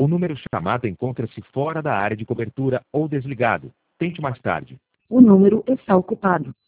O número chamado encontra-se fora da área de cobertura ou desligado. Tente mais tarde. O número está ocupado.